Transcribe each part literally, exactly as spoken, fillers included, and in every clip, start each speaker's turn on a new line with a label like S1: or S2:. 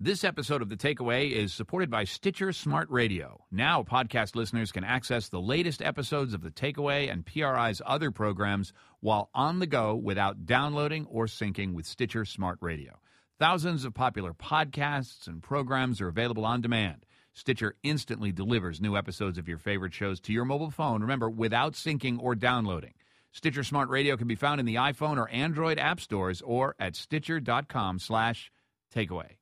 S1: This episode of The Takeaway is supported by Stitcher Smart Radio. Now, podcast listeners can access the latest episodes of The Takeaway and P R I's other programs while on the go without downloading or syncing with Stitcher Smart Radio. Thousands of popular podcasts and programs are available on demand. Stitcher instantly delivers new episodes of your favorite shows to your mobile phone, remember, without syncing or downloading. Stitcher Smart Radio can be found in the iPhone or Android app stores or at stitcher.com slash takeaway.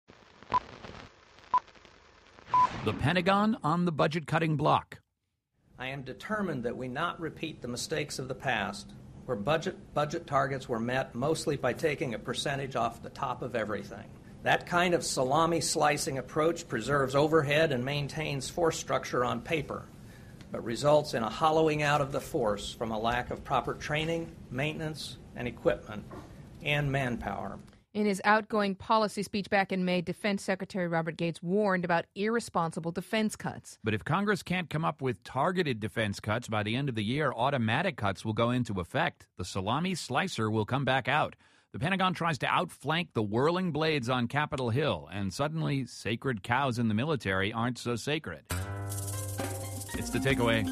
S1: The Pentagon on the budget-cutting block.
S2: I am determined that we not repeat the mistakes of the past, where budget budget targets were met mostly by taking a percentage off the top of everything. That kind of salami-slicing approach preserves overhead and maintains force structure on paper, but results in a hollowing out of the force from a lack of proper training, maintenance, and equipment, and manpower.
S3: In his outgoing policy speech back in May, Defense Secretary Robert Gates warned about irresponsible defense cuts.
S1: But if Congress can't come up with targeted defense cuts by the end of the year, automatic cuts will go into effect. The salami slicer will come back out. The Pentagon tries to outflank the whirling blades on Capitol Hill, and suddenly sacred cows in the military aren't so sacred. It's The Takeaway.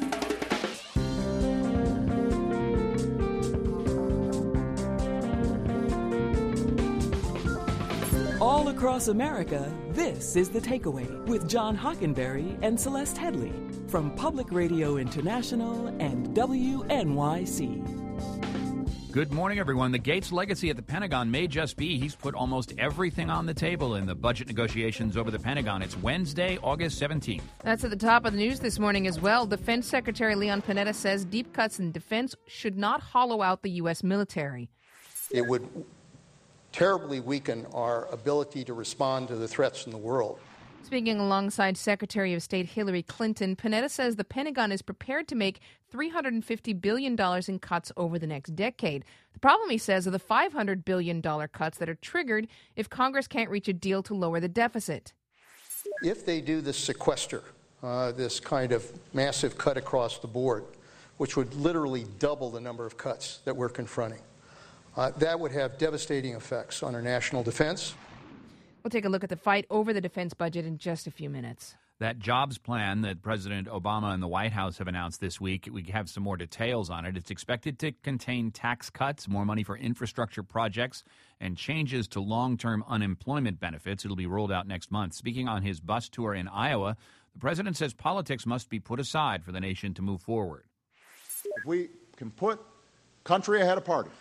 S4: All across America, this is The Takeaway with John Hockenberry and Celeste Headley from Public Radio International and W N Y C.
S1: Good morning, everyone. The Gates legacy at the Pentagon may just be he's put almost everything on the table in the budget negotiations over the Pentagon. It's Wednesday, August seventeenth.
S3: That's at the top of the news this morning as well. Defense Secretary Leon Panetta says deep cuts in defense should not hollow out the U S military.
S5: It would terribly weaken our ability to respond to the threats in the world.
S3: Speaking alongside Secretary of State Hillary Clinton, Panetta says the Pentagon is prepared to make three hundred fifty billion dollars in cuts over the next decade. The problem, he says, are the five hundred billion dollars cuts that are triggered if Congress can't reach a deal to lower the deficit.
S5: If they do this sequester, uh, this kind of massive cut across the board, which would literally double the number of cuts that we're confronting, Uh, that would have devastating effects on our national defense.
S3: We'll take a look at the fight over the defense budget in just a few minutes.
S1: That jobs plan that President Obama and the White House have announced this week, we have some more details on it. It's expected to contain tax cuts, more money for infrastructure projects, and changes to long-term unemployment benefits. It'll be rolled out next month. Speaking on his bus tour in Iowa, the president says politics must be put aside for the nation to move forward.
S6: If we can put country ahead of party,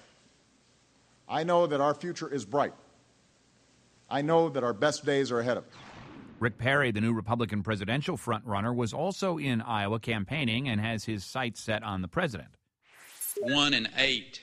S6: I know that our future is bright. I know that our best days are ahead of us.
S1: Rick Perry, the new Republican presidential frontrunner, was also in Iowa campaigning and has his sights set on the president.
S7: One in eight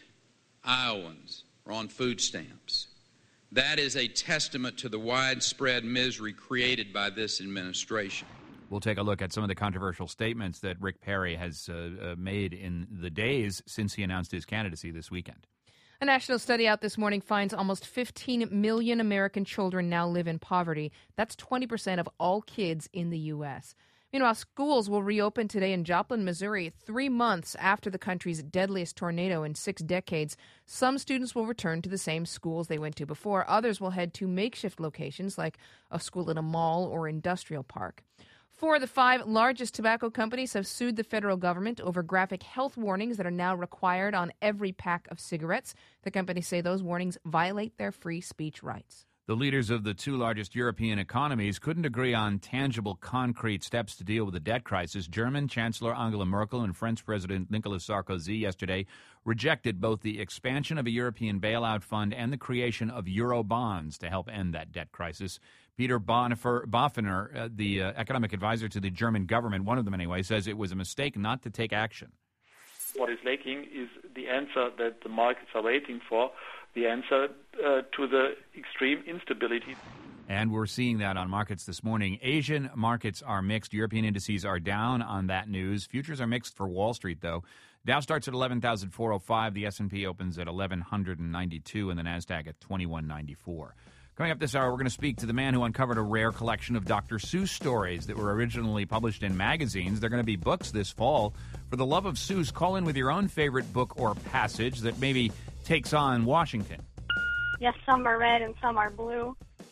S7: Iowans are on food stamps. That is a testament to the widespread misery created by this administration.
S1: We'll take a look at some of the controversial statements that Rick Perry has uh, uh, made in the days since he announced his candidacy this weekend.
S3: A national study out this morning finds almost fifteen million American children now live in poverty. That's twenty percent of all kids in the U S. Meanwhile, schools will reopen today in Joplin, Missouri, three months after the country's deadliest tornado in six decades. Some students will return to the same schools they went to before. Others will head to makeshift locations like a school in a mall or industrial park. Four of the five largest tobacco companies have sued the federal government over graphic health warnings that are now required on every pack of cigarettes. The companies say those warnings violate their free speech rights.
S1: The leaders of the two largest European economies couldn't agree on tangible, concrete steps to deal with the debt crisis. German Chancellor Angela Merkel and French President Nicolas Sarkozy yesterday rejected both the expansion of a European bailout fund and the creation of euro bonds to help end that debt crisis. Peter Boffiner, uh, the uh, economic advisor to the German government, one of them anyway, says it was a mistake not to take action.
S8: What is lacking is the answer that the markets are waiting for, the answer uh, to the extreme instability.
S1: And we're seeing that on markets this morning. Asian markets are mixed. European indices are down on that news. Futures are mixed for Wall Street, though. Dow starts at eleven thousand four hundred five. The S and P opens at eleven ninety-two, and the NASDAQ at twenty-one ninety-four. Coming up this hour, we're going to speak to the man who uncovered a rare collection of Doctor Seuss stories that were originally published in magazines. They're going to be books this fall. For the love of Seuss, call in with your own favorite book or passage that maybe takes on Washington.
S9: Yes, some are red and some are blue.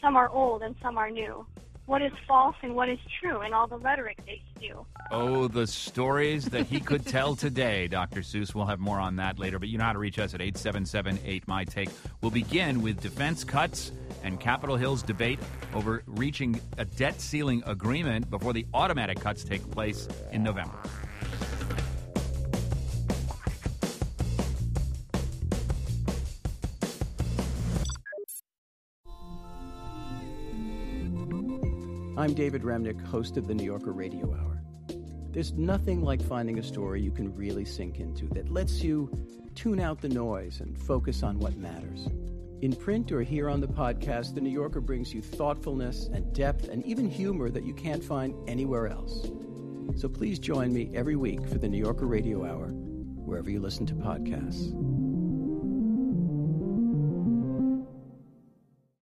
S9: some are old and some are new. What is false and what is true in all the rhetoric they spew.
S1: Oh, the stories that he could tell today, Doctor Seuss. We'll have more on that later, but you know how to reach us at eight seven seven eight M Y Take. We'll begin with defense cuts and Capitol Hill's debate over reaching a debt ceiling agreement before the automatic cuts take place in November.
S10: I'm David Remnick, host of the New Yorker Radio Hour. There's nothing like finding a story you can really sink into that lets you tune out the noise and focus on what matters. In print or here on the podcast, the New Yorker brings you thoughtfulness and depth and even humor that you can't find anywhere else. So please join me every week for the New Yorker Radio Hour, wherever you listen to podcasts.